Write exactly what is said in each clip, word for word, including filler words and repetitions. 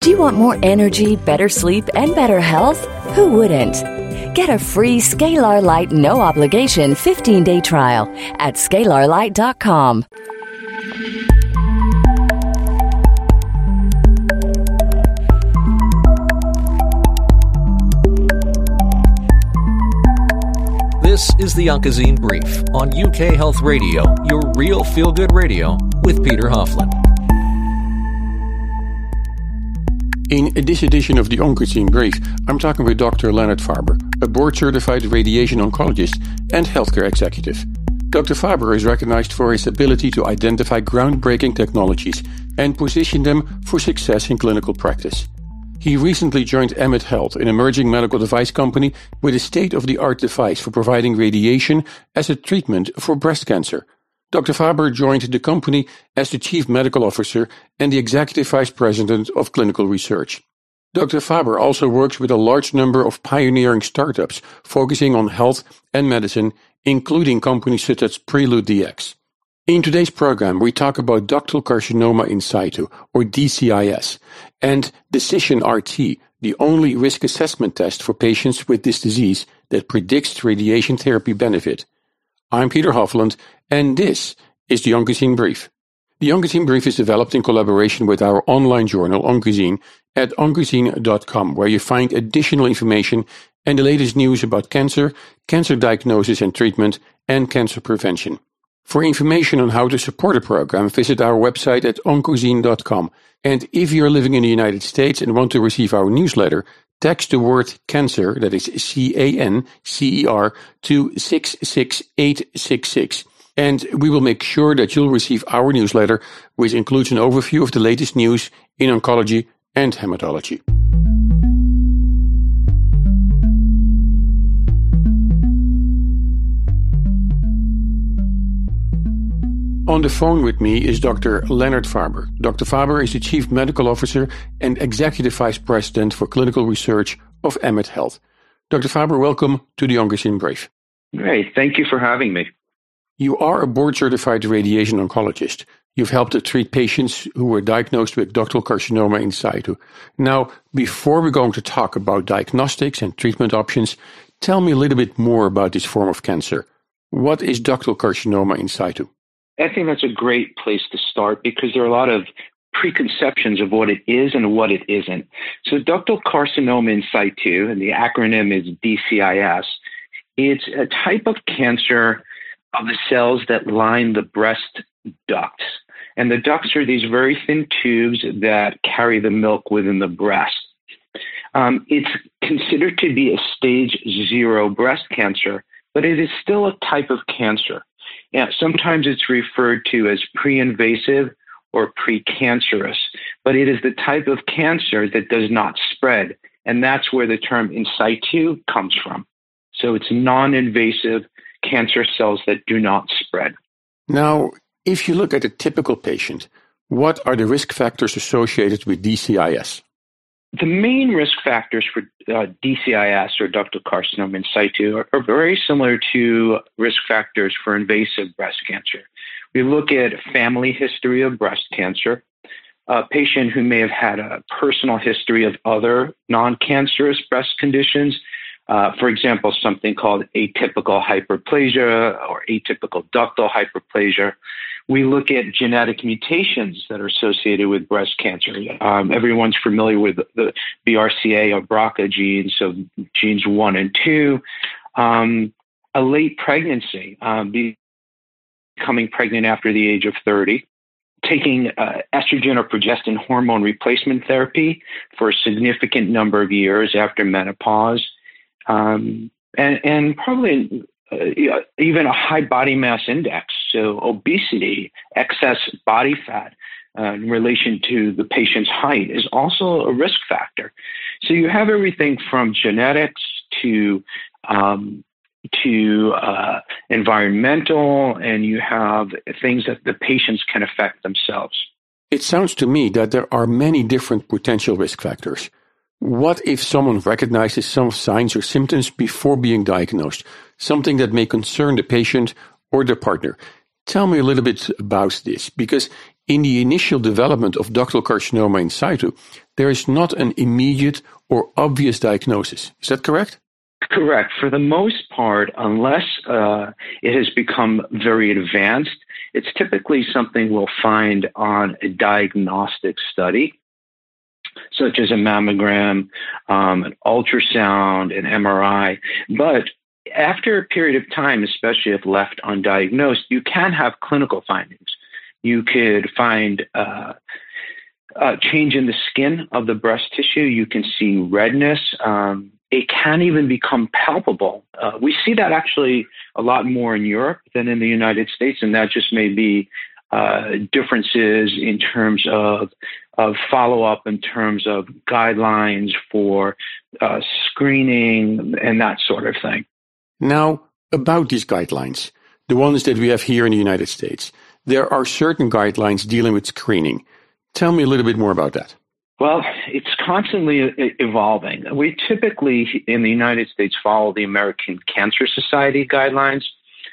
Do you want more energy, better sleep, and better health? Who wouldn't? Get a free Scalar Light no obligation fifteen day trial at scalar light dot com. This is the Oncozine Brief on U K Health Radio, your real feel-good radio with Peter Hofland. In this edition of the Oncozine Brief, I'm talking with Doctor Leonard Farber, a board-certified radiation oncologist and healthcare executive. Doctor Farber is recognized for his ability to identify groundbreaking technologies and position them for success in clinical practice. He recently joined Emmet Health, an emerging medical device company with a state-of-the-art device for providing radiation as a treatment for breast cancer. Doctor Farber joined the company as the Chief Medical Officer and the Executive Vice President of Clinical Research. Doctor Farber also works with a large number of pioneering startups focusing on health and medicine, including companies such as Prelude D X. In today's program, we talk about ductal carcinoma in situ, or D C I S, and Decision R T, the only risk assessment test for patients with this disease that predicts radiation therapy benefit. I'm Peter Hofland, and this is the Oncozine Brief. The Oncozine Brief is developed in collaboration with our online journal, Oncozine, at oncozine dot com, where you find additional information and the latest news about cancer, cancer diagnosis and treatment, and cancer prevention. For information on how to support the program, visit our website at oncozine dot com. And if you're living in the United States and want to receive our newsletter, text the word cancer, that is C A N C E R, to six six eight six six. And we will make sure that you'll receive our newsletter, which includes an overview of the latest news in oncology and hematology. On the phone with me is Doctor Leonard Farber. Doctor Farber is the Chief Medical Officer and Executive Vice President for Clinical Research of Emmet Health. Doctor Farber, welcome to the Oncozine Brief. Great. Thank you for having me. You are a board-certified radiation oncologist. You've helped to treat patients who were diagnosed with ductal carcinoma in situ. Now, before we're going to talk about diagnostics and treatment options, tell me a little bit more about this form of cancer. What is ductal carcinoma in situ? I think that's a great place to start because there are a lot of preconceptions of what it is and what it isn't. So ductal carcinoma in situ, and the acronym is D C I S, it's a type of cancer of the cells that line the breast ducts. And the ducts are these very thin tubes that carry the milk within the breast. Um, it's considered to be a stage zero breast cancer, but it is still a type of cancer. Yeah, sometimes it's referred to as pre-invasive or precancerous, but it is the type of cancer that does not spread. And that's where the term in situ comes from. So it's non-invasive cancer cells that do not spread. Now, if you look at a typical patient, what are the risk factors associated with D C I S? The main risk factors for uh, D C I S, or ductal carcinoma in situ, are, are very similar to risk factors for invasive breast cancer. We look at family history of breast cancer, a patient who may have had a personal history of other non-cancerous breast conditions, uh, for example, something called atypical hyperplasia or atypical ductal hyperplasia. We look at genetic mutations that are associated with breast cancer. Um, everyone's familiar with the B R C A or B R C A genes, so genes one and two. Um, a late pregnancy, um, becoming pregnant after the age of thirty, taking uh, estrogen or progestin hormone replacement therapy for a significant number of years after menopause, um, and, and probably uh, even a high body mass index, so obesity, excess body fat uh, in relation to the patient's height is also a risk factor. So you have everything from genetics to um, to uh, environmental, and you have things that the patients can affect themselves. It sounds to me that there are many different potential risk factors. What if someone recognizes some signs or symptoms before being diagnosed, something that may concern the patient or their partner? Tell me a little bit about this, because in the initial development of ductal carcinoma in situ, there is not an immediate or obvious diagnosis. Is that correct? Correct. For the most part, unless uh, it has become very advanced, it's typically something we'll find on a diagnostic study, such as a mammogram, um, an ultrasound, an M R I. But after a period of time, especially if left undiagnosed, you can have clinical findings. You could find uh, a change in the skin of the breast tissue. You can see redness. Um, it can even become palpable. Uh, we see that actually a lot more in Europe than in the United States, and that just may be uh, differences in terms of, of follow-up, in terms of guidelines for uh, screening and that sort of thing. Now, about these guidelines, the ones that we have here in the United States, there are certain guidelines dealing with screening. Tell me a little bit more about that. Well, it's constantly evolving. We typically, in the United States, follow the American Cancer Society guidelines.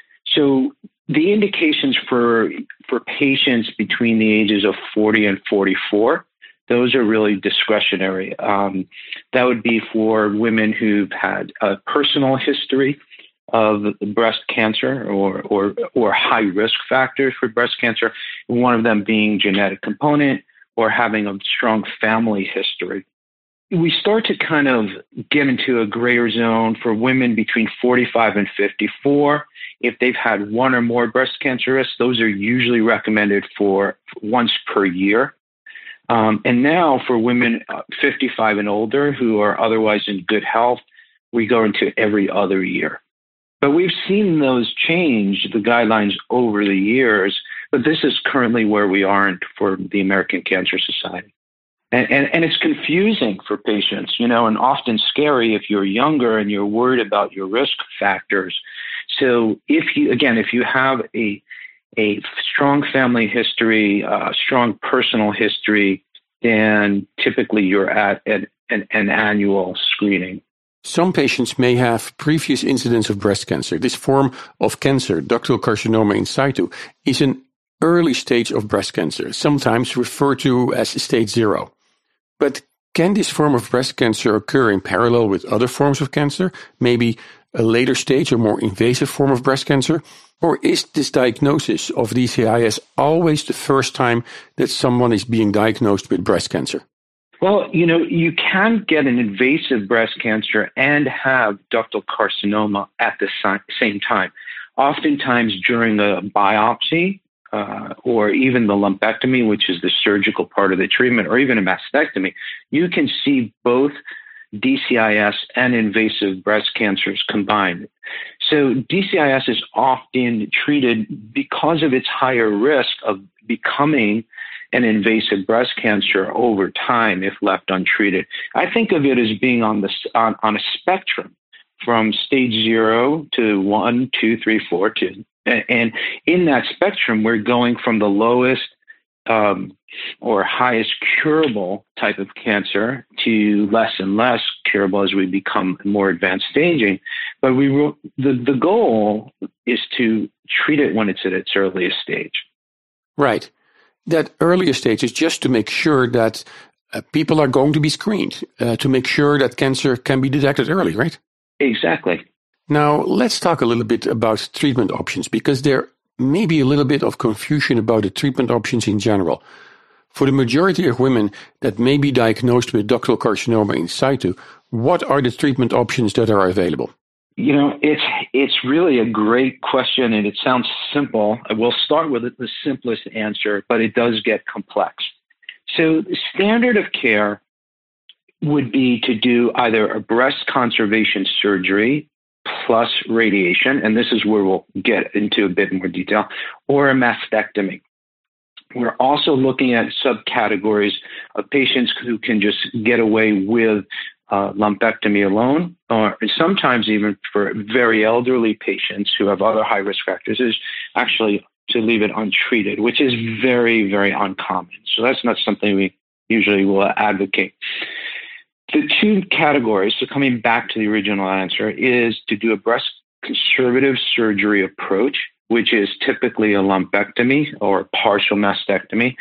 So the indications for, for patients between the ages of forty and forty-four, those are really discretionary. Um, that would be for women who've had a personal history of breast cancer or, or, or high risk factors for breast cancer, one of them being genetic component or having a strong family history. We start to kind of get into a grayer zone for women between forty-five and fifty-four. If they've had one or more breast cancer risks, those are usually recommended for once per year. Um, and now for women fifty-five and older who are otherwise in good health, we go into every other year. But we've seen those change, the guidelines, over the years, but this is currently where we are for the American Cancer Society. And, and, and it's confusing for patients, you know, and often scary if you're younger and you're worried about your risk factors. So if you, again, if you have a, a strong family history, uh, strong personal history, then typically you're at an, an, an annual screening. Some patients may have previous incidents of breast cancer. This form of cancer, ductal carcinoma in situ, is an early stage of breast cancer, sometimes referred to as stage zero. But can this form of breast cancer occur in parallel with other forms of cancer, maybe a later stage or more invasive form of breast cancer? Or is this diagnosis of D C I S always the first time that someone is being diagnosed with breast cancer? Well, you know, you can get an invasive breast cancer and have ductal carcinoma at the same time. Oftentimes during a biopsy uh, or even the lumpectomy, which is the surgical part of the treatment, or even a mastectomy, you can see both D C I S and invasive breast cancers combined. So D C I S is often treated because of its higher risk of becoming an invasive breast cancer over time if left untreated. I think of it as being on the on, on a spectrum from stage zero to one, two, three, four, two. And in that spectrum, we're going from the lowest um, or highest curable type of cancer to less and less curable as we become more advanced staging. But we the, the goal is to treat it when it's at its earliest stage. Right. That earlier stage is just to make sure that uh, people are going to be screened, uh, to make sure that cancer can be detected early, right? Exactly. Now, let's talk a little bit about treatment options, because there may be a little bit of confusion about the treatment options in general. For the majority of women that may be diagnosed with ductal carcinoma in situ, what are the treatment options that are available? You know, it's it's really a great question, and it sounds simple. We'll start with the simplest answer, but it does get complex. So the standard of care would be to do either a breast conservation surgery plus radiation, and this is where we'll get into a bit more detail, or a mastectomy. We're also looking at subcategories of patients who can just get away with Uh, lumpectomy alone, or sometimes even for very elderly patients who have other high-risk factors, is actually to leave it untreated, which is very, very uncommon. So that's not something we usually will advocate. The two categories, so coming back to the original answer, is to do a breast conservative surgery approach, which is typically a lumpectomy or partial mastectomy.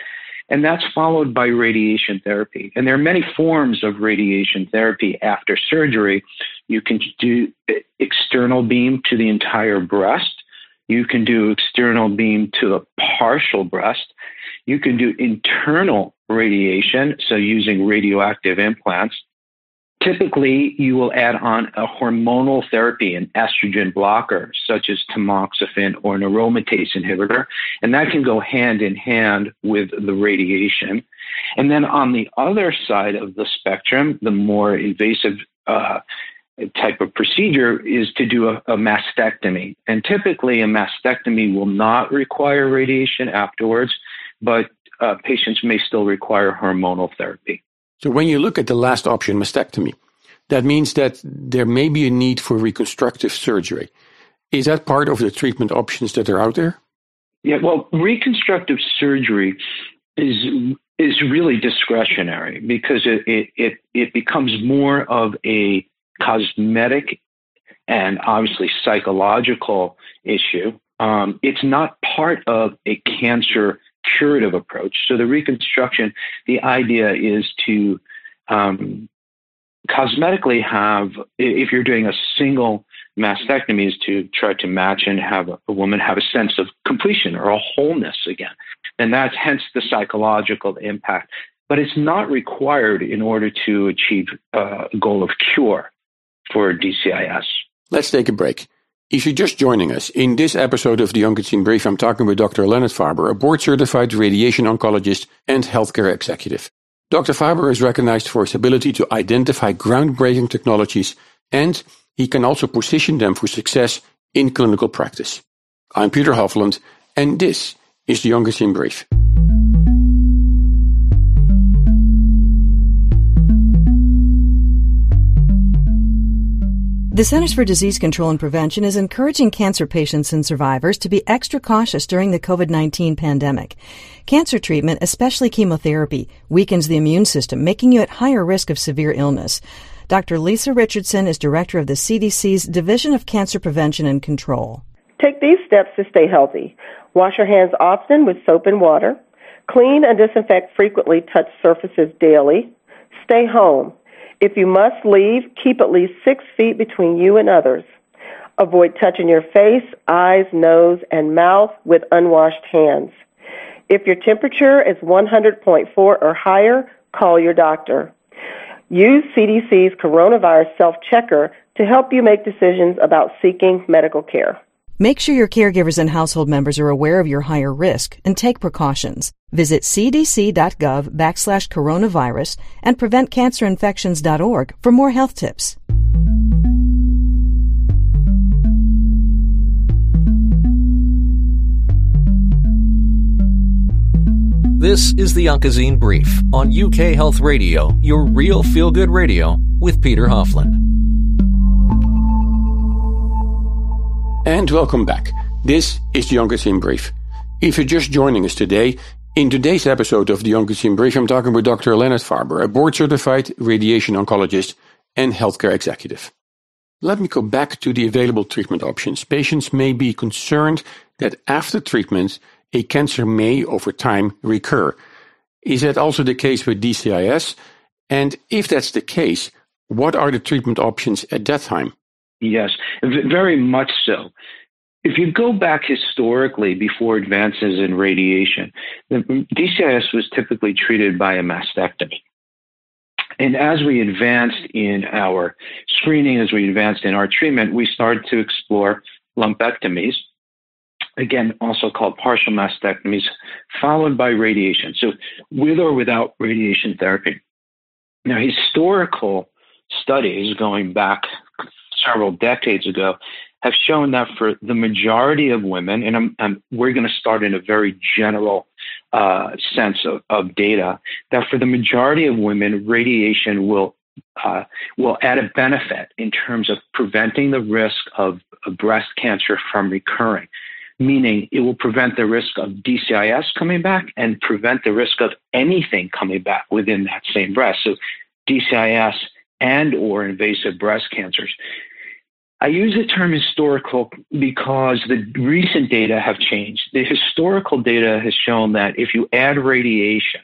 And that's followed by radiation therapy. And there are many forms of radiation therapy after surgery. You can do external beam to the entire breast. You can do external beam to a partial breast. You can do internal radiation, so using radioactive implants. Typically, you will add on a hormonal therapy, an estrogen blocker, such as tamoxifen or an aromatase inhibitor, and that can go hand in hand with the radiation. And then on the other side of the spectrum, the more invasive uh, type of procedure is to do a, a mastectomy. And typically, a mastectomy will not require radiation afterwards, but uh, patients may still require hormonal therapy. So when you look at the last option, mastectomy, that means that there may be a need for reconstructive surgery. Is that part of the treatment options that are out there? Yeah, well, reconstructive surgery is is really discretionary because it it it, it becomes more of a cosmetic and obviously psychological issue. Um, it's not part of a cancer curative approach. So the reconstruction, the idea is to um, cosmetically have, if you're doing a single mastectomy, is to try to match and have a, a woman have a sense of completion or a wholeness again. And that's hence the psychological impact. But it's not required in order to achieve uh, a goal of cure for D C I S. Let's take a break. If you're just joining us, in this episode of the Oncogene Brief, I'm talking with Doctor Leonard Farber, a board-certified radiation oncologist and healthcare executive. Doctor Farber is recognized for his ability to identify groundbreaking technologies, and he can also position them for success in clinical practice. I'm Peter Hofland, and this is the Oncogene Brief. The Centers for Disease Control and Prevention is encouraging cancer patients and survivors to be extra cautious during the covid nineteen pandemic. Cancer treatment, especially chemotherapy, weakens the immune system, making you at higher risk of severe illness. Doctor Lisa Richardson is director of the C D C's Division of Cancer Prevention and Control. Take these steps to stay healthy. Wash your hands often with soap and water. Clean and disinfect frequently touched surfaces daily. Stay home. If you must leave, keep at least six feet between you and others. Avoid touching your face, eyes, nose, and mouth with unwashed hands. If your temperature is one hundred point four or higher, call your doctor. Use C D C's coronavirus self-checker to help you make decisions about seeking medical care. Make sure your caregivers and household members are aware of your higher risk and take precautions. Visit cdc.gov backslash coronavirus and prevent cancer infections dot org for more health tips. This is the Oncogene Brief on U K Health Radio, your real feel-good radio with Peter Hofland. And welcome back. This is the Oncogene Brief. If you're just joining us today, in today's episode of the Oncogene Brief, I'm talking with Doctor Leonard Farber, a board-certified radiation oncologist and healthcare executive. Let me go back to the available treatment options. Patients may be concerned that after treatment, a cancer may, over time, recur. Is that also the case with D C I S? And if that's the case, what are the treatment options at that time? Yes, very much so. If you go back historically before advances in radiation, the D C I S was typically treated by a mastectomy. And as we advanced in our screening, as we advanced in our treatment, we started to explore lumpectomies, again, also called partial mastectomies, followed by radiation. So with or without radiation therapy. Now, historical studies going back several decades ago have shown that for the majority of women, and I'm, I'm, we're going to start in a very general uh, sense of, of data, that for the majority of women, radiation will uh, will add a benefit in terms of preventing the risk of, of breast cancer from recurring, meaning it will prevent the risk of D C I S coming back and prevent the risk of anything coming back within that same breast. So D C I S and or invasive breast cancers. I use the term historical because the recent data have changed. The historical data has shown that if you add radiation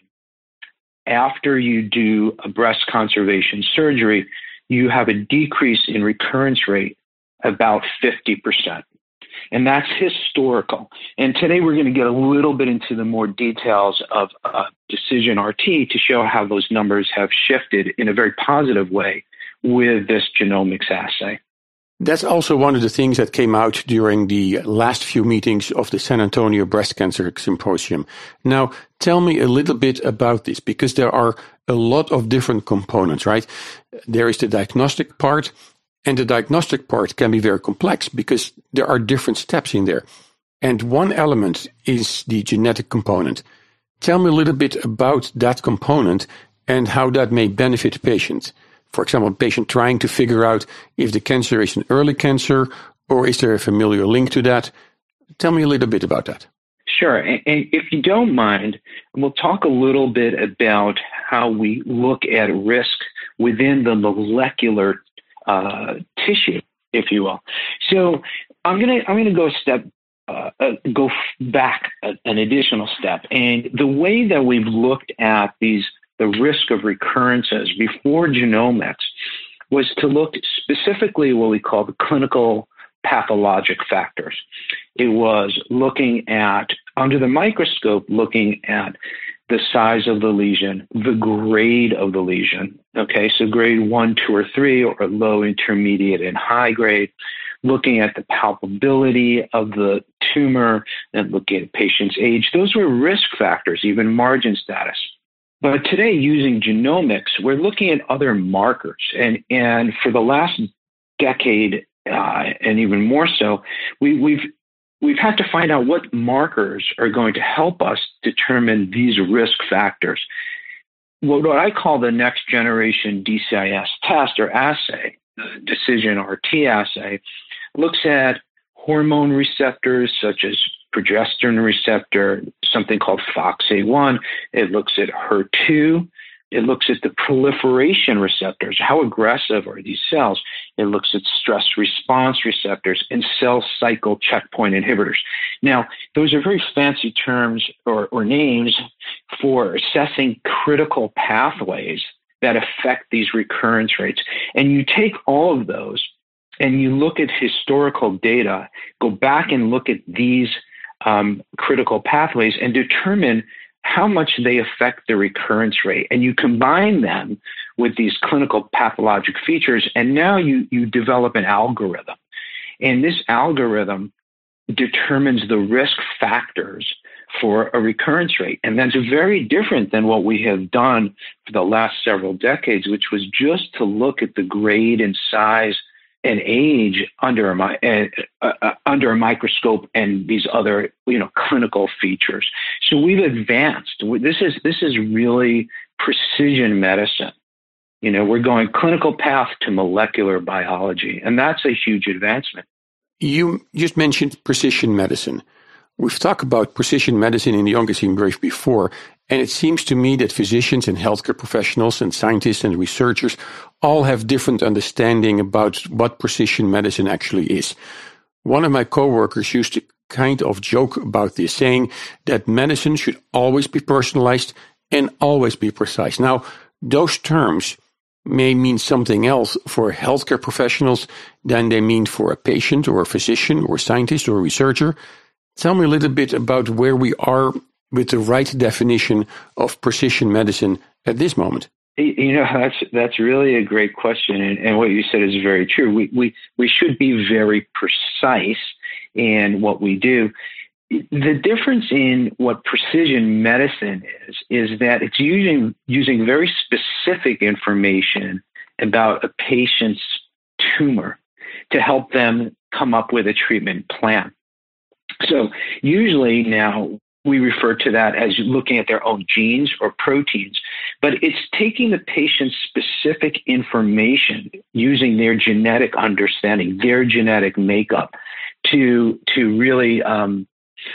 after you do a breast conservation surgery, you have a decrease in recurrence rate about fifty percent. And that's historical. And today we're going to get a little bit into the more details of uh, Decision R T to show how those numbers have shifted in a very positive way with this genomics assay. That's also one of the things that came out during the last few meetings of the San Antonio Breast Cancer Symposium. Now, tell me a little bit about this, because there are a lot of different components, right? There is the diagnostic part, and the diagnostic part can be very complex because there are different steps in there. And one element is the genetic component. Tell me a little bit about that component and how that may benefit patients. For example, a patient trying to figure out if the cancer is an early cancer or is there a familial link to that. Tell me a little bit about that. Sure. And if you don't mind, we'll talk a little bit about how we look at risk within the molecular uh, tissue, if you will. So I'm going to I'm going to go a step uh, uh, go back a, an additional step. And the way that we've looked at these the risk of recurrences before genomics was to look specifically at what we call the clinical pathologic factors. It was looking at, under the microscope, looking at the size of the lesion, the grade of the lesion. Okay, so grade one, two, or three, or low, intermediate, and high grade. Looking at the palpability of the tumor and looking at patient's age. Those were risk factors, even margin status. But today, using genomics, we're looking at other markers. And, and for the last decade, uh, and even more so, we, we've we've had to find out what markers are going to help us determine these risk factors. What, what I call the next generation D C I S test or assay, the Decision R T assay, looks at hormone receptors such as progesterone receptor, something called F O X A one. It looks at H E R two. It looks at the proliferation receptors. How aggressive are these cells? It looks at stress response receptors and cell cycle checkpoint inhibitors. Now, those are very fancy terms or, or names for assessing critical pathways that affect these recurrence rates. And you take all of those and you look at historical data, go back and look at these um, critical pathways and determine how much they affect the recurrence rate. And you combine them with these clinical pathologic features, and now you, you develop an algorithm. And this algorithm determines the risk factors for a recurrence rate. And that's very different than what we have done for the last several decades, which was just to look at the grade and size and age under a, uh, uh, under a microscope and these other, you know, clinical features. So we've advanced. This is this is really precision medicine. You know, we're going clinical path to molecular biology, and that's a huge advancement. You just mentioned precision medicine. We've talked about precision medicine in the Oncozine Brief before, and it seems to me that physicians and healthcare professionals and scientists and researchers all have different understanding about what precision medicine actually is. One of my coworkers used to kind of joke about this, saying that medicine should always be personalized and always be precise. Now, those terms may mean something else for healthcare professionals than they mean for a patient or a physician or scientist or a researcher. Tell me a little bit about where we are with the right definition of precision medicine at this moment. You know, that's that's really a great question, and, and what you said is very true. We we we should be very precise in what we do. The difference in what precision medicine is is that it's using using very specific information about a patient's tumor to help them come up with a treatment plan. So usually now we refer to that as looking at their own genes or proteins, but it's taking the patient's specific information using their genetic understanding, their genetic makeup to, to really um,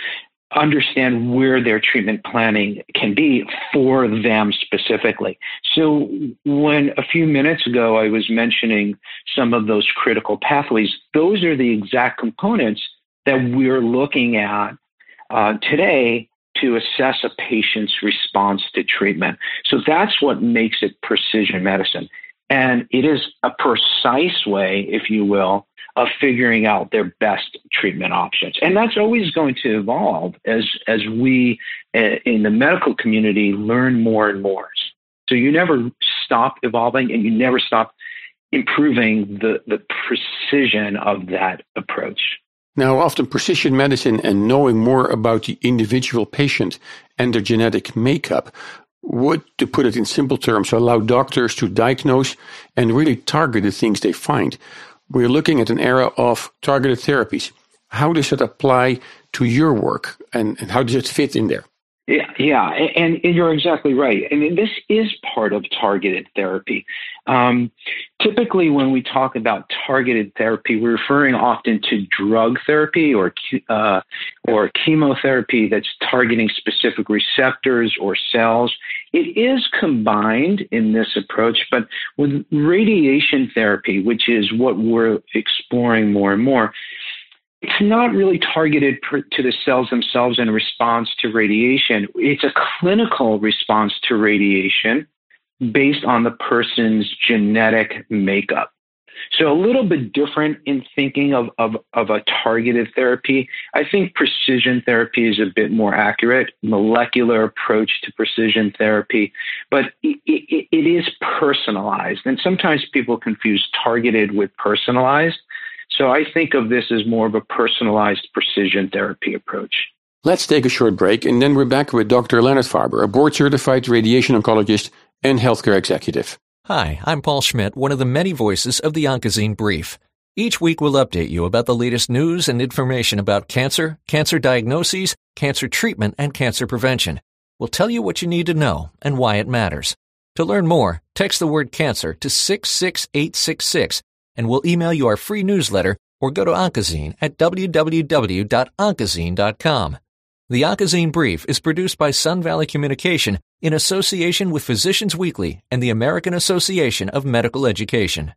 understand where their treatment planning can be for them specifically. So when a few minutes ago I was mentioning some of those critical pathways, those are the exact components that we're looking at uh, today to assess a patient's response to treatment. So that's what makes it precision medicine. And it is a precise way, if you will, of figuring out their best treatment options. And that's always going to evolve as, as we uh, in the medical community learn more and more. So you never stop evolving and you never stop improving the, the precision of that approach. Now, often precision medicine and knowing more about the individual patient and their genetic makeup would, to put it in simple terms, allow doctors to diagnose and really target the things they find. We're looking at an era of targeted therapies. How does that apply to your work, and, and how does it fit in there? Yeah, yeah, and, and you're exactly right. I mean, this is part of targeted therapy. Um, typically, when we talk about targeted therapy, we're referring often to drug therapy or uh, or chemotherapy that's targeting specific receptors or cells. It is combined in this approach, but with radiation therapy, which is what we're exploring more and more, it's not really targeted per, to the cells themselves in response to radiation. It's a clinical response to radiation based on the person's genetic makeup. So a little bit different in thinking of, of, of a targeted therapy. I think precision therapy is a bit more accurate, molecular approach to precision therapy, but it, it, it is personalized. And sometimes people confuse targeted with personalized. So I think of this as more of a personalized precision therapy approach. Let's take a short break, and then we're back with Doctor Leonard Farber, a board-certified radiation oncologist and healthcare executive. Hi, I'm Paul Schmidt, one of the many voices of the Oncozine Brief. Each week we'll update you about the latest news and information about cancer, cancer diagnoses, cancer treatment, and cancer prevention. We'll tell you what you need to know and why it matters. To learn more, text the word cancer to six six eight six six, and we'll email you our free newsletter or go to Oncozine at w w w dot oncozine dot com. The Oncozine Brief is produced by Sun Valley Communication in association with Physicians Weekly and the American Association of Medical Education.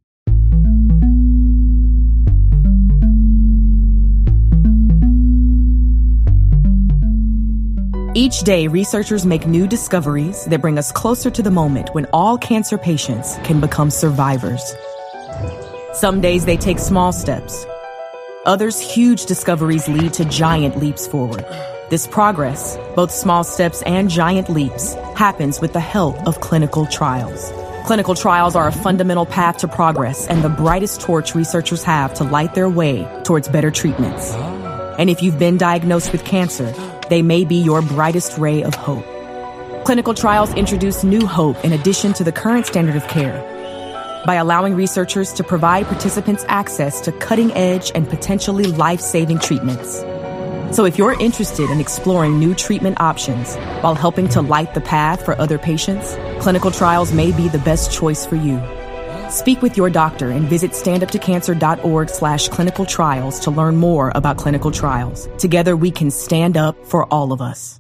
Each day, researchers make new discoveries that bring us closer to the moment when all cancer patients can become survivors. Some days they take small steps. Others, huge discoveries lead to giant leaps forward. This progress, both small steps and giant leaps, happens with the help of clinical trials. Clinical trials are a fundamental path to progress and the brightest torch researchers have to light their way towards better treatments. And if you've been diagnosed with cancer, they may be your brightest ray of hope. Clinical trials introduce new hope in addition to the current standard of care by allowing researchers to provide participants access to cutting-edge and potentially life-saving treatments. So if you're interested in exploring new treatment options while helping to light the path for other patients, clinical trials may be the best choice for you. Speak with your doctor and visit standuptocancer.org slash clinical trials to learn more about clinical trials. Together we can stand up for all of us.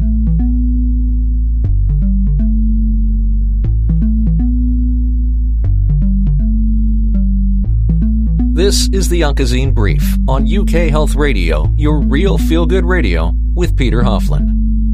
This is the Oncozine Brief on U K Health Radio, your real feel-good radio with Peter Hofland.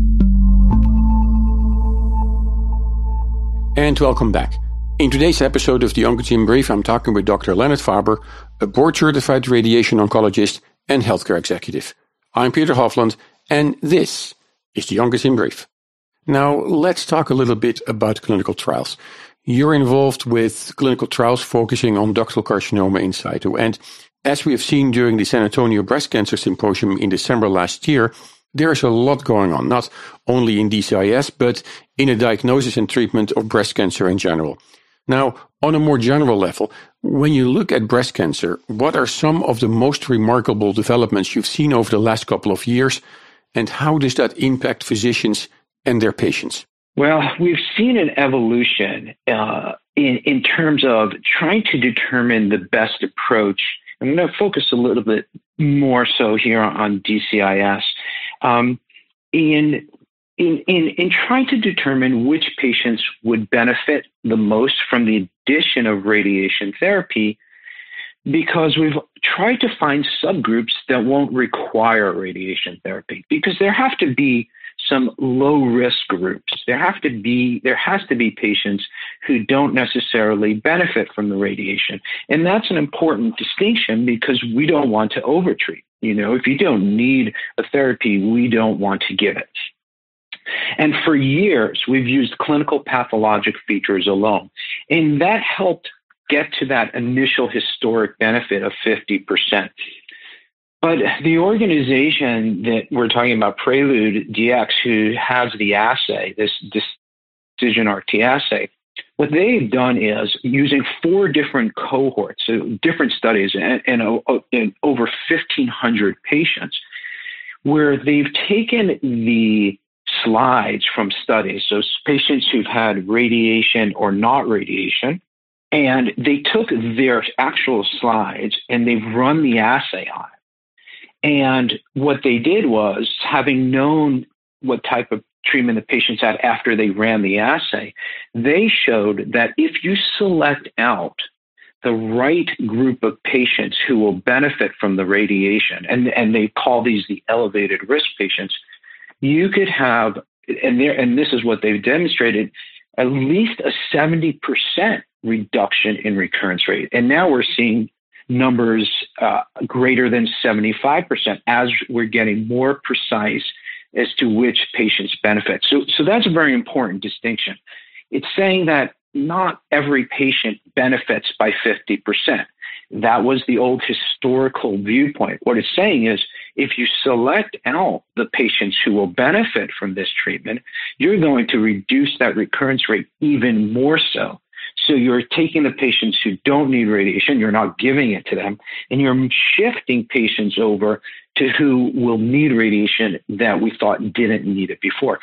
And welcome back. In today's episode of the Oncozine Brief, I'm talking with Doctor Leonard Farber, a board-certified radiation oncologist and healthcare executive. I'm Peter Hofland, and this is the Oncozine Brief. Now, let's talk a little bit about clinical trials. You're involved with clinical trials focusing on ductal carcinoma in situ. And as we have seen during the San Antonio Breast Cancer Symposium in December last year, there's a lot going on, not only in D C I S, but in a diagnosis and treatment of breast cancer in general. Now, on a more general level, when you look at breast cancer, what are some of the most remarkable developments you've seen over the last couple of years, and how does that impact physicians and their patients? Well, we've seen an evolution uh, in, in terms of trying to determine the best approach. I'm going to focus a little bit more so here on D C I S. Um, in In, in, in trying to determine which patients would benefit the most from the addition of radiation therapy, because we've tried to find subgroups that won't require radiation therapy, because there have to be some low risk groups. There have to be, there has to be patients who don't necessarily benefit from the radiation. And that's an important distinction, because we don't want to overtreat. You know, if you don't need a therapy, we don't want to give it. And for years, we've used clinical pathologic features alone. And that helped get to that initial historic benefit of fifty percent. But the organization that we're talking about, Prelude D X, who has the assay, this DecisionRT assay, what they've done is using four different cohorts, so different studies, and, and, and over fifteen hundred patients, where they've taken the slides from studies, so patients who've had radiation or not radiation, and they took their actual slides and they've run the assay on it. And what they did was, having known what type of treatment the patients had after they ran the assay, they showed that if you select out the right group of patients who will benefit from the radiation, and, and they call these the elevated risk patients, you could have, and there, and this is what they've demonstrated, at least a seventy percent reduction in recurrence rate. And now we're seeing numbers uh, greater than seventy-five percent as we're getting more precise as to which patients benefit. So, so that's a very important distinction. It's saying that not every patient benefits by fifty percent. That was the old historical viewpoint. What it's saying is, if you select out the patients who will benefit from this treatment, you're going to reduce that recurrence rate even more so. So you're taking the patients who don't need radiation, you're not giving it to them, and you're shifting patients over to who will need radiation that we thought didn't need it before.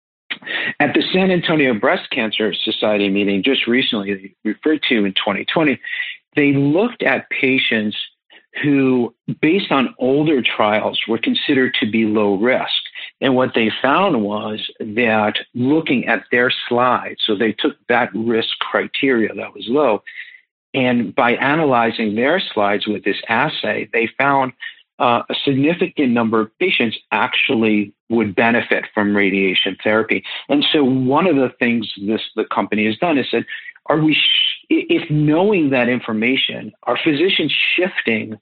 At the San Antonio Breast Cancer Society meeting just recently, referred to in twenty twenty, they looked at patients who, based on older trials, were considered to be low risk. And what they found was that, looking at their slides, so they took that risk criteria that was low, and by analyzing their slides with this assay, they found uh, a significant number of patients actually would benefit from radiation therapy. And so one of the things this the company has done is said, are we, sh- if knowing that information, are physicians shifting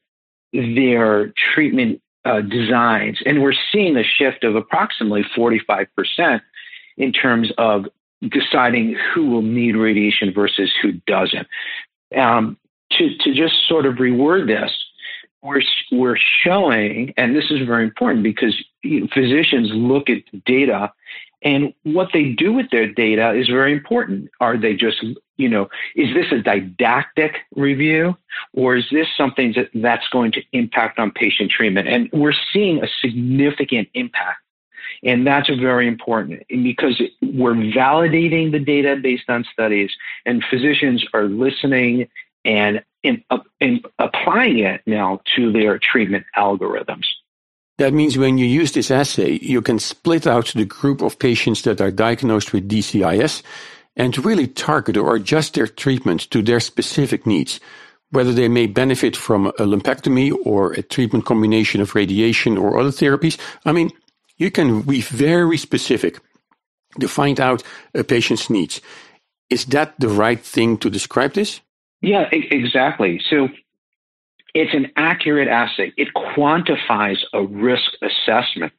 their treatment uh, designs? And we're seeing a shift of approximately forty-five percent in terms of deciding who will need radiation versus who doesn't. Um, to, to just sort of reword this, we're, we're showing, and this is very important because physicians look at data, and what they do with their data is very important. Are they just, you know, is this a didactic review, or is this something that, that's going to impact on patient treatment? And we're seeing a significant impact. And that's very important because we're validating the data based on studies, and physicians are listening and, and, and applying it now to their treatment algorithms. That means when you use this assay, you can split out the group of patients that are diagnosed with D C I S and really target or adjust their treatment to their specific needs, whether they may benefit from a lumpectomy or a treatment combination of radiation or other therapies. I mean, you can be very specific to find out a patient's needs. Is that the right thing to describe this? Yeah, exactly. So it's an accurate assay. It quantifies a risk assessment.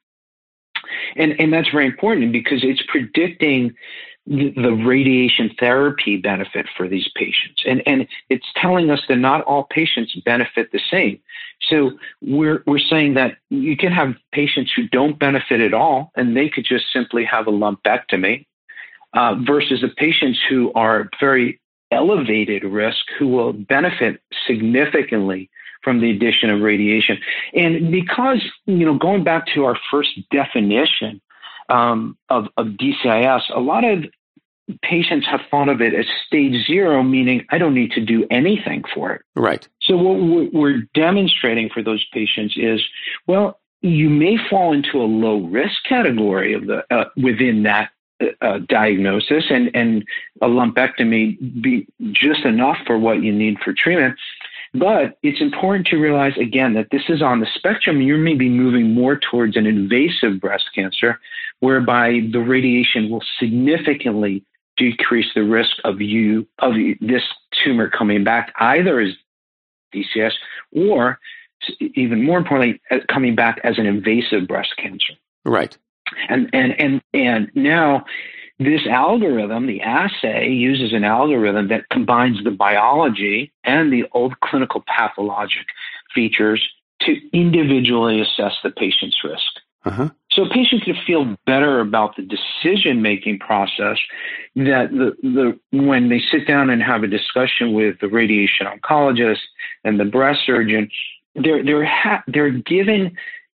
And, and that's very important because it's predicting the, the radiation therapy benefit for these patients. And, and it's telling us that not all patients benefit the same. So we're, we're saying that you can have patients who don't benefit at all, and they could just simply have a lumpectomy, uh, versus the patients who are very elevated risk who will benefit significantly from the addition of radiation. And because, you know, going back to our first definition um, of, of D C I S, a lot of patients have thought of it as stage zero, meaning I don't need to do anything for it. Right. So what we're demonstrating for those patients is, well, you may fall into a low risk category of the uh, within that uh, diagnosis, and, and a lumpectomy be just enough for what you need for treatment. But it's important to realize, again, that this is on the spectrum. You may be moving more towards an invasive breast cancer, whereby the radiation will significantly decrease the risk of you of this tumor coming back either as D C S or, even more importantly, coming back as an invasive breast cancer. Right. And and and and now this algorithm, the assay, uses an algorithm that combines the biology and the old clinical pathologic features to individually assess the patient's risk. Uh-huh. So patients can feel better about the decision-making process that the, the when they sit down and have a discussion with the radiation oncologist and the breast surgeon, they're they're ha- they're given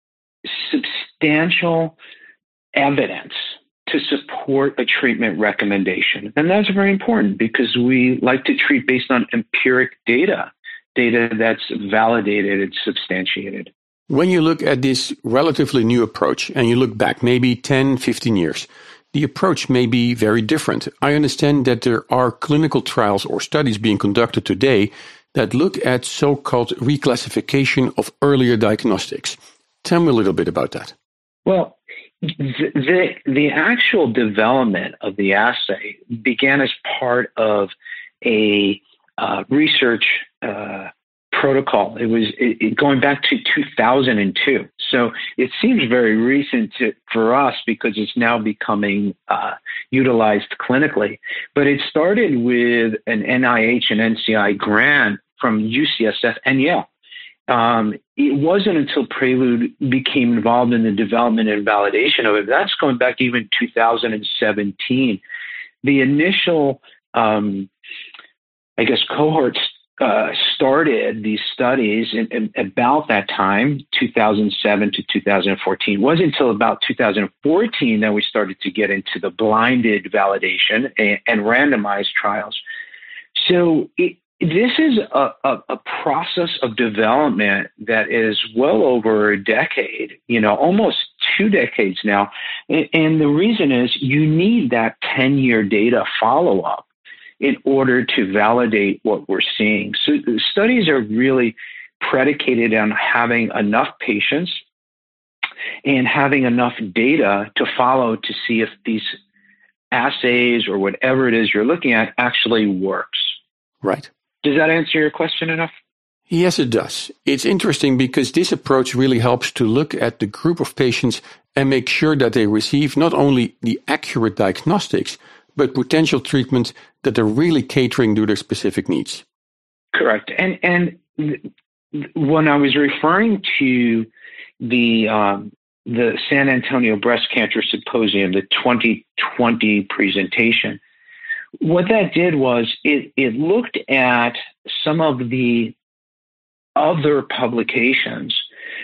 substantial evidence to support a treatment recommendation. And that's very important because we like to treat based on empiric data, data that's validated and substantiated. When you look at this relatively new approach and you look back maybe ten, fifteen years, the approach may be very different. I understand that there are clinical trials or studies being conducted today that look at so-called reclassification of earlier diagnostics. Tell me a little bit about that. Well, the, the, the actual development of the assay began as part of a uh, research uh, protocol. It was it, it going back to two thousand two. So it seems very recent to, for us because it's now becoming uh, utilized clinically. But it started with an N I H and N C I grant from U C S F and Yale. Um, it wasn't until Prelude became involved in the development and validation of it. That's going back to even two thousand seventeen. The initial, um, I guess, cohorts uh, started these studies in, in about that time, two thousand seven to two thousand fourteen. It wasn't until about two thousand fourteen that we started to get into the blinded validation and, and randomized trials. So it, This is a, a, a process of development that is well over a decade, you know, almost two decades now. And, and the reason is you need that ten-year data follow-up in order to validate what we're seeing. So the studies are really predicated on having enough patients and having enough data to follow to see if these assays or whatever it is you're looking at actually works. Right. Does that answer your question enough? Yes, it does. It's interesting because this approach really helps to look at the group of patients and make sure that they receive not only the accurate diagnostics, but potential treatments that are really catering to their specific needs. Correct. And and when I was referring to the um, the San Antonio Breast Cancer Symposium, the twenty twenty presentation, what that did was it, it looked at some of the other publications,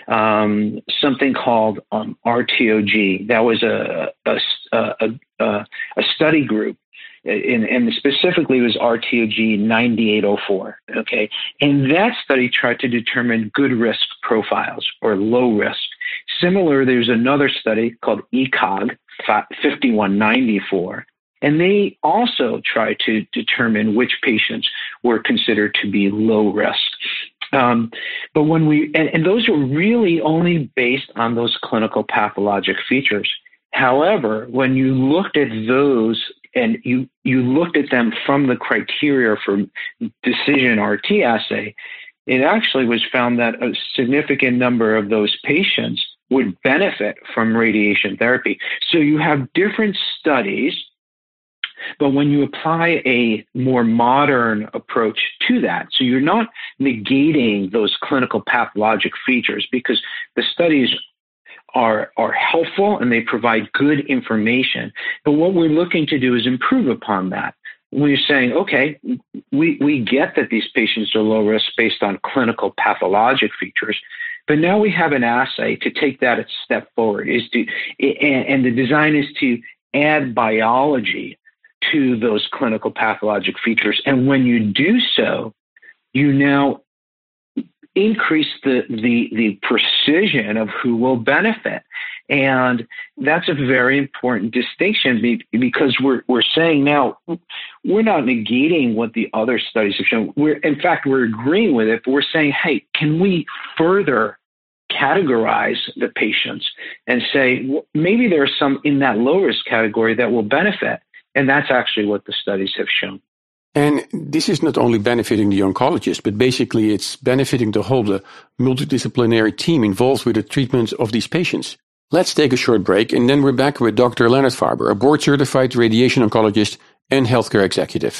um, something called um, R T O G. That was a a, a, a, a study group, and, and specifically it was R T O G ninety-eight oh four. Okay, and that study tried to determine good risk profiles or low risk. Similar, there's another study called E C O G fifty-one ninety-four. And they also try to determine which patients were considered to be low risk. Um, but when we, and, and those are really only based on those clinical pathologic features. However, when you looked at those and you, you looked at them from the criteria for Decision R T assay, it actually was found that a significant number of those patients would benefit from radiation therapy. So you have different studies. But when you apply a more modern approach to that, so you're not negating those clinical pathologic features because the studies are, are helpful and they provide good information. But what we're looking to do is improve upon that. When you're saying, okay, we, we get that these patients are low risk based on clinical pathologic features, but now we have an assay to take that a step forward. Is to, and, and the design is to add biology to those clinical pathologic features. And when you do so, you now increase the, the, the precision of who will benefit. And that's a very important distinction because we're, we're saying now, we're not negating what the other studies have shown. We're, in fact, we're agreeing with it, but we're saying, hey, can we further categorize the patients and say, well, maybe there are some in that low risk category that will benefit. And that's actually what the studies have shown. And this is not only benefiting the oncologist, but basically it's benefiting the whole the multidisciplinary team involved with the treatment of these patients. Let's take a short break, and then we're back with Doctor Leonard Farber, a board-certified radiation oncologist and healthcare executive.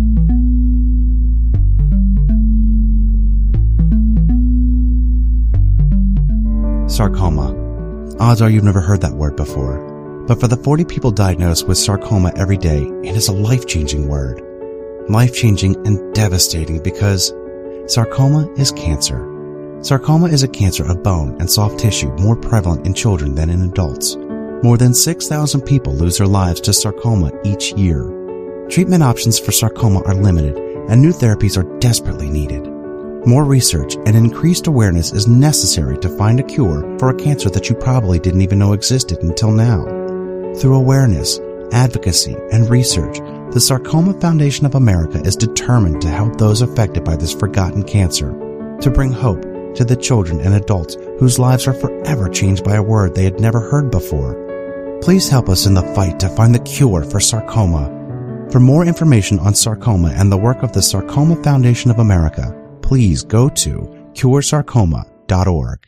Sarcoma. Odds are you've never heard that word before. But for the forty people diagnosed with sarcoma every day, it is a life-changing word. Life-changing and devastating because sarcoma is cancer. Sarcoma is a cancer of bone and soft tissue more prevalent in children than in adults. More than six thousand people lose their lives to sarcoma each year. Treatment options for sarcoma are limited, and new therapies are desperately needed. More research and increased awareness is necessary to find a cure for a cancer that you probably didn't even know existed until now. Through awareness, advocacy, and research, the Sarcoma Foundation of America is determined to help those affected by this forgotten cancer, to bring hope to the children and adults whose lives are forever changed by a word they had never heard before. Please help us in the fight to find the cure for sarcoma. For more information on sarcoma and the work of the Sarcoma Foundation of America, please go to cure sarcoma dot org.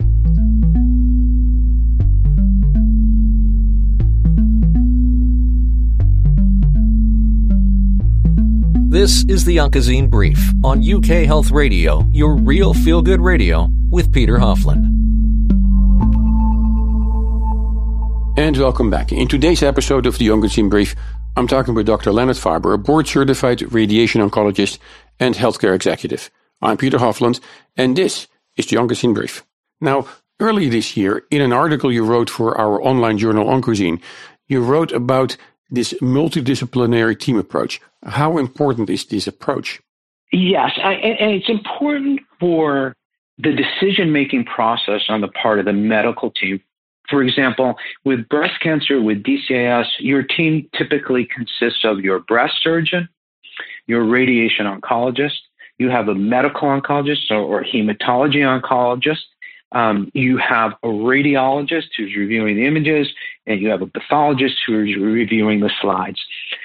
This is the Oncozine Brief on U K Health Radio, your real feel-good radio with Peter Hofland. And welcome back. In today's episode of the Oncozine Brief, I'm talking with Doctor Leonard Farber, a board-certified radiation oncologist and healthcare executive. I'm Peter Hofland, and this is the Oncozine Brief. Now, early this year, in an article you wrote for our online journal Oncozine, you wrote about this multidisciplinary team approach. How important is this approach? Yes, I, and it's important for the decision-making process on the part of the medical team. For example, with breast cancer, with D C I S, your team typically consists of your breast surgeon, your radiation oncologist, you have a medical oncologist or, or hematology oncologist, Um, you have a radiologist who's reviewing the images, and you have a pathologist who is reviewing the slides.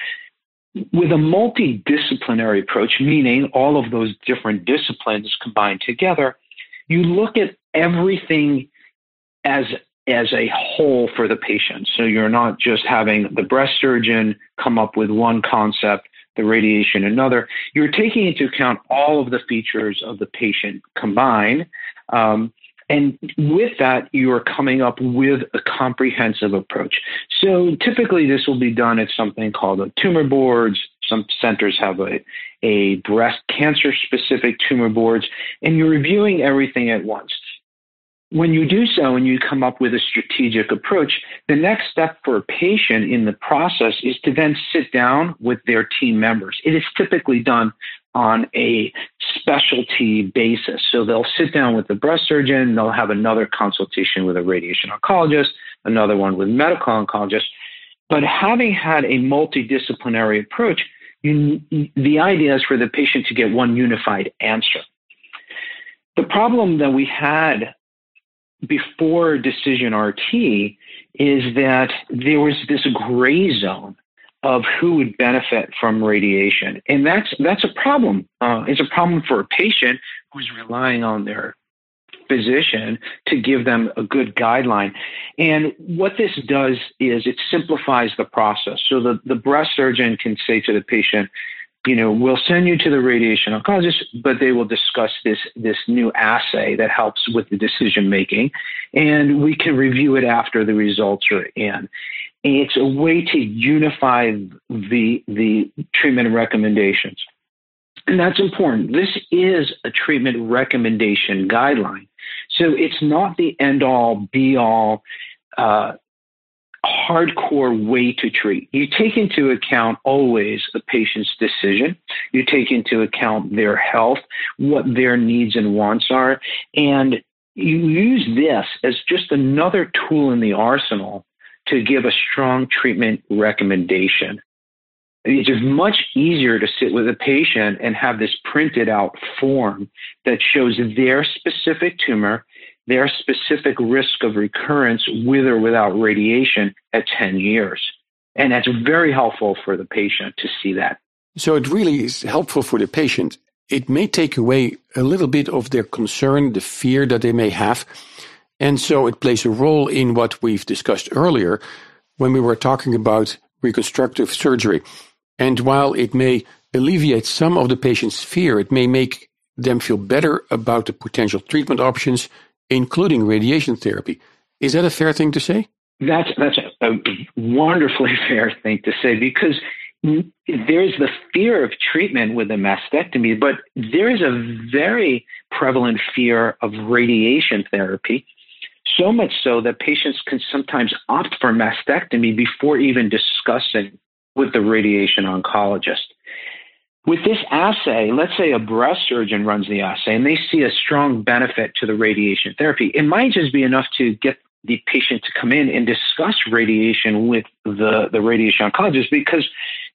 With a multidisciplinary approach, meaning all of those different disciplines combined together, you look at everything as, as a whole for the patient. So you're not just having the breast surgeon come up with one concept, the radiation another. You're taking into account all of the features of the patient combined. Um, And with that, you are coming up with a comprehensive approach. So typically this will be done at something called a tumor boards. Some centers have a, a breast cancer specific tumor boards, and you're reviewing everything at once. When you do so and you come up with a strategic approach, the next step for a patient in the process is to then sit down with their team members. It is typically done on a specialty basis. So they'll sit down with the breast surgeon, they'll have another consultation with a radiation oncologist, another one with medical oncologist. But having had a multidisciplinary approach, you, the idea is for the patient to get one unified answer. The problem that we had before Decision R T is that there was this gray zone of who would benefit from radiation. And that's that's a problem. Uh, it's a problem for a patient who's relying on their physician to give them a good guideline. And what this does is it simplifies the process. So the, the breast surgeon can say to the patient, you know, we'll send you to the radiation oncologist, but they will discuss this, this new assay that helps with the decision making, and we can review it after the results are in. And it's a way to unify the, the treatment recommendations. And that's important. This is a treatment recommendation guideline. So it's not the end all be all, uh, hardcore way to treat. You take into account always the patient's decision. You take into account their health, what their needs and wants are, and you use this as just another tool in the arsenal to give a strong treatment recommendation. It's just much easier to sit with a patient and have this printed out form that shows their specific tumor, their specific risk of recurrence with or without radiation at ten years. And that's very helpful for the patient to see that. So it really is helpful for the patient. It may take away a little bit of their concern, the fear that they may have. And so it plays a role in what we've discussed earlier when we were talking about reconstructive surgery. And while it may alleviate some of the patient's fear, it may make them feel better about the potential treatment options, including radiation therapy. Is that a fair thing to say? That's that's a, a wonderfully fair thing to say, because there's the fear of treatment with a mastectomy, but there is a very prevalent fear of radiation therapy, so much so that patients can sometimes opt for mastectomy before even discussing with the radiation oncologist. With this assay, let's say a breast surgeon runs the assay and they see a strong benefit to the radiation therapy. It might just be enough to get the patient to come in and discuss radiation with the, the radiation oncologist, because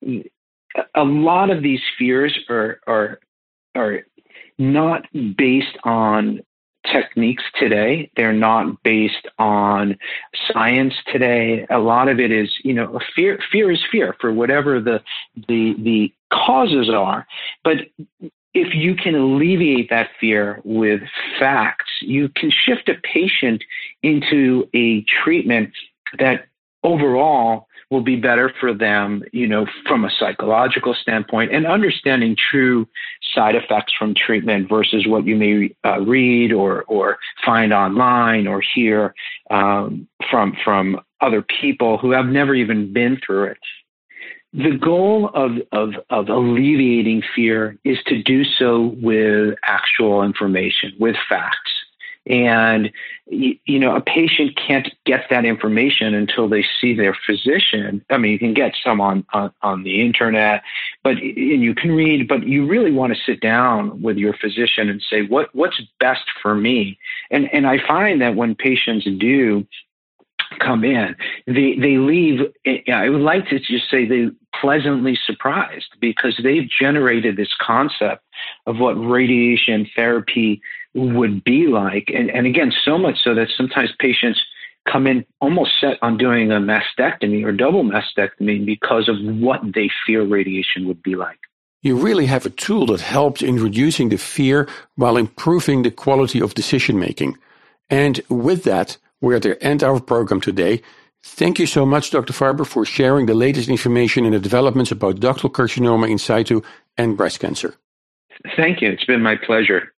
a lot of these fears are, are, are not based on techniques today. They're not based on science today. A lot of it is, you know, fear. Fear is fear for whatever the the the causes are. But if you can alleviate that fear with facts, you can shift a patient into a treatment that overall will be better for them, you know, from a psychological standpoint, and understanding true side effects from treatment versus what you may uh, read or or find online or hear um, from from other people who have never even been through it. The goal of, of, of alleviating fear is to do so with actual information, with facts. And, you know, a patient can't get that information until they see their physician. I mean, you can get some on, on, on the internet, but and you can read, but you really want to sit down with your physician and say, what what's best for me? And and I find that when patients do come in, they they leave, I would like to just say they pleasantly surprised, because they've generated this concept of what radiation therapy would be like. And, and again, so much so that sometimes patients come in almost set on doing a mastectomy or double mastectomy because of what they fear radiation would be like. You really have a tool that helps in reducing the fear while improving the quality of decision making. And with that, we're at the end of our program today. Thank you so much, Doctor Farber, for sharing the latest information and the developments about ductal carcinoma in situ and breast cancer. Thank you. It's been my pleasure.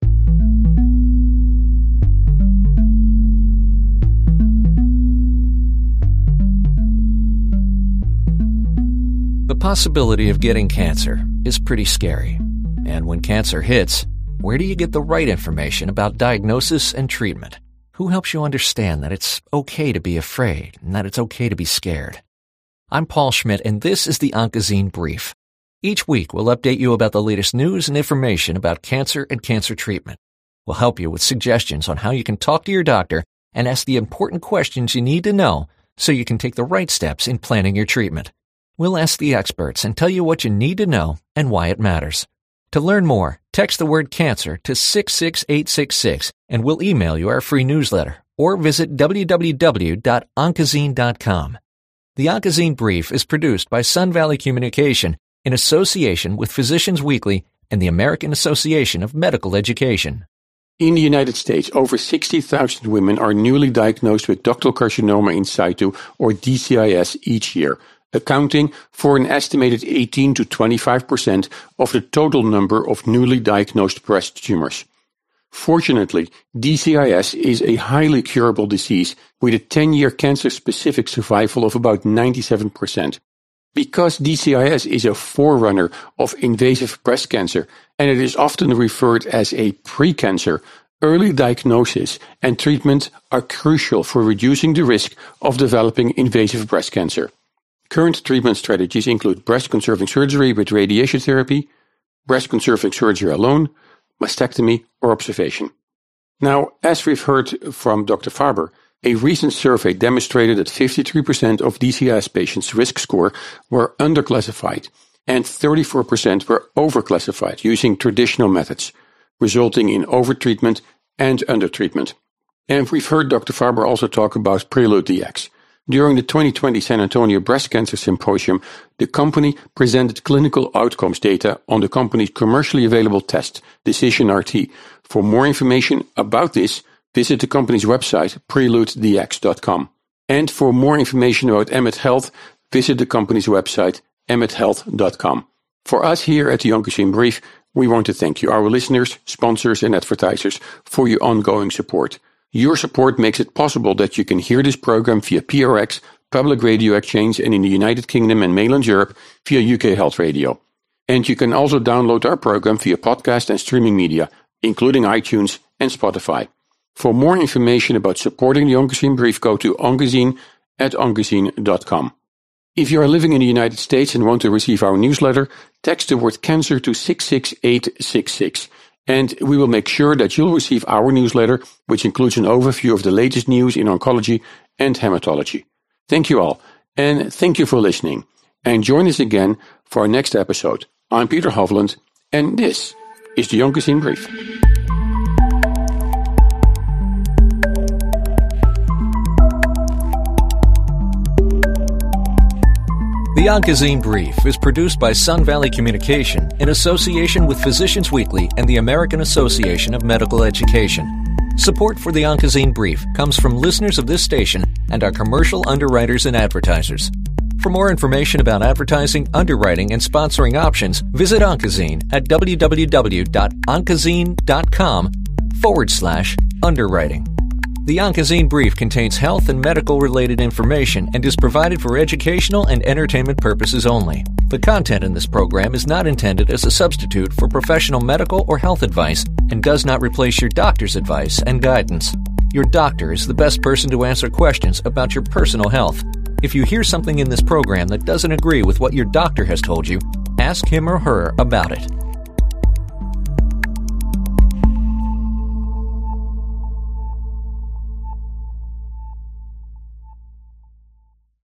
The possibility of getting cancer is pretty scary. And when cancer hits, where do you get the right information about diagnosis and treatment? Who helps you understand that it's okay to be afraid and that it's okay to be scared? I'm Paul Schmidt, and this is the Oncozine Brief. Each week, we'll update you about the latest news and information about cancer and cancer treatment. We'll help you with suggestions on how you can talk to your doctor and ask the important questions you need to know so you can take the right steps in planning your treatment. We'll ask the experts and tell you what you need to know and why it matters. To learn more, text the word cancer to six six eight six six and we'll email you our free newsletter, or visit w w w dot oncozine dot com. The Oncozine Brief is produced by Sun Valley Communication in association with Physicians Weekly and the American Association of Medical Education. In the United States, over sixty thousand women are newly diagnosed with ductal carcinoma in situ, or D C I S, each year, accounting for an estimated eighteen to twenty-five percent of the total number of newly diagnosed breast tumors. Fortunately, D C I S is a highly curable disease with a ten-year cancer-specific survival of about ninety-seven percent. Because D C I S is a forerunner of invasive breast cancer, and it is often referred as a pre-cancer, Early diagnosis and treatment are crucial for reducing the risk of developing invasive breast cancer. Current treatment strategies include breast-conserving surgery with radiation therapy, breast-conserving surgery alone, mastectomy, or observation. Now, as we've heard from Doctor Faber, a recent survey demonstrated that fifty-three percent of D C I S patients' risk score were underclassified and thirty-four percent were overclassified using traditional methods, resulting in overtreatment and undertreatment. And we've heard Doctor Faber also talk about Prelude D X. During the twenty twenty San Antonio Breast Cancer Symposium, the company presented clinical outcomes data on the company's commercially available test, Decision R T. For more information about this, visit the company's website, prelude d x dot com. And for more information about Emmet Health, visit the company's website, emmet health dot com. For us here at the Oncogene Brief, we want to thank you, our listeners, sponsors, and advertisers, for your ongoing support. Your support makes it possible that you can hear this program via P R X, Public Radio Exchange, and in the United Kingdom and mainland Europe via U K Health Radio. And you can also download our program via podcast and streaming media, including iTunes and Spotify. For more information about supporting the Oncogene Brief, go to oncogene at oncogene dot com. If you are living in the United States and want to receive our newsletter, text the word cancer to six six eight six six. And we will make sure that you'll receive our newsletter, which includes an overview of the latest news in oncology and hematology. Thank you all, and thank you for listening. And join us again for our next episode. I'm Peter Hovland, and this is the Oncogene Brief. The Oncogene Brief is produced by Sun Valley Communication in association with Physicians Weekly and the American Association of Medical Education. Support for the Oncogene Brief comes from listeners of this station and our commercial underwriters and advertisers. For more information about advertising, underwriting, and sponsoring options, visit Oncogene at www.oncogene.com forward slash underwriting. The Oncogene Brief contains health and medical-related information and is provided for educational and entertainment purposes only. The content in this program is not intended as a substitute for professional medical or health advice and does not replace your doctor's advice and guidance. Your doctor is the best person to answer questions about your personal health. If you hear something in this program that doesn't agree with what your doctor has told you, ask him or her about it.